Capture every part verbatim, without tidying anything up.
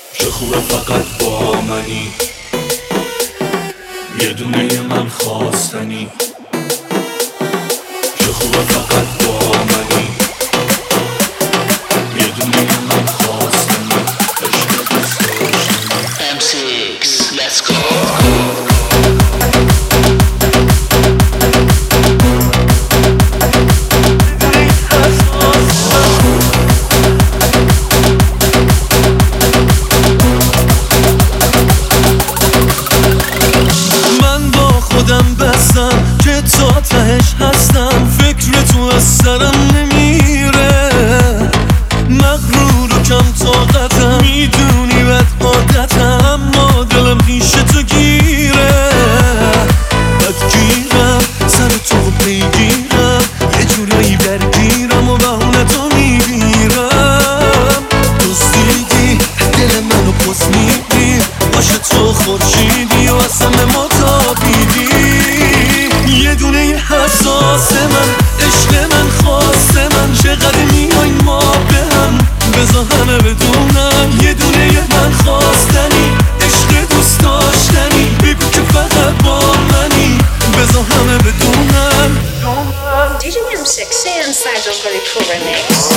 چه خوبه فقط با منی، یه دونه من خواستنی. چه خوبه فقط با منی، یه دونه من خواستنی. عشق دوست داشتنی. ام سیکس let's go. که تا تهش هستم، فکر تو از سرم نمیره. مغرور و کم طاقتم، میدونی بد عادتم، اما دلم پیش تو گیره. بدگیرم سر تو و پیگیرم، یه جورایی درگیرم و بهونه تو میگیرم. دوستیدی دل منو پس میدی، باشه تو خورشیدی و اصلا ما تابیدی. یه دونه حساس من، عشق من، خواست من، چقدر میاین ما به هم، بذار همه بدونن. یه دونه من خواستنی، عشق دوست داشتنی، بگو که فقط با منی، بذار همه بدونن. دی جی ام سیکس inside the very cool remix.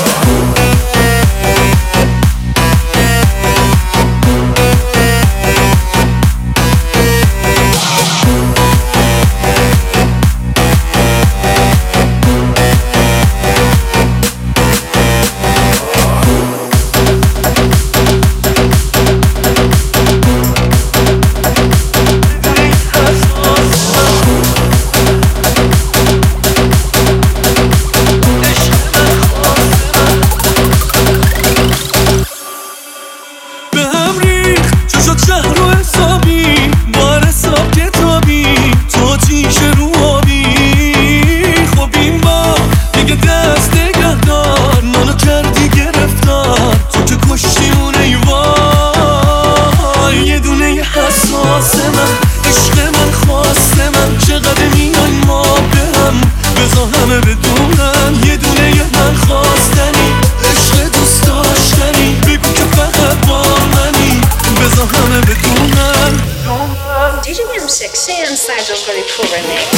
شهر و حسابی، بار حساب کتابی، تو تیشه رو آبی. خب این با دیگه دست نگه دار، منو کردی گرفتار، تو که کشتی اون ایوان. یه دونه حساس من، عشق من، خواست من، چقدر میاین ما به هم، بذار همه بدونن. یه دونه من خواستنی، عشق دوست داشتنی، بگو که فقط با منی، بذار همه بدونن. دی جی ام سیکس inside the very cool remix.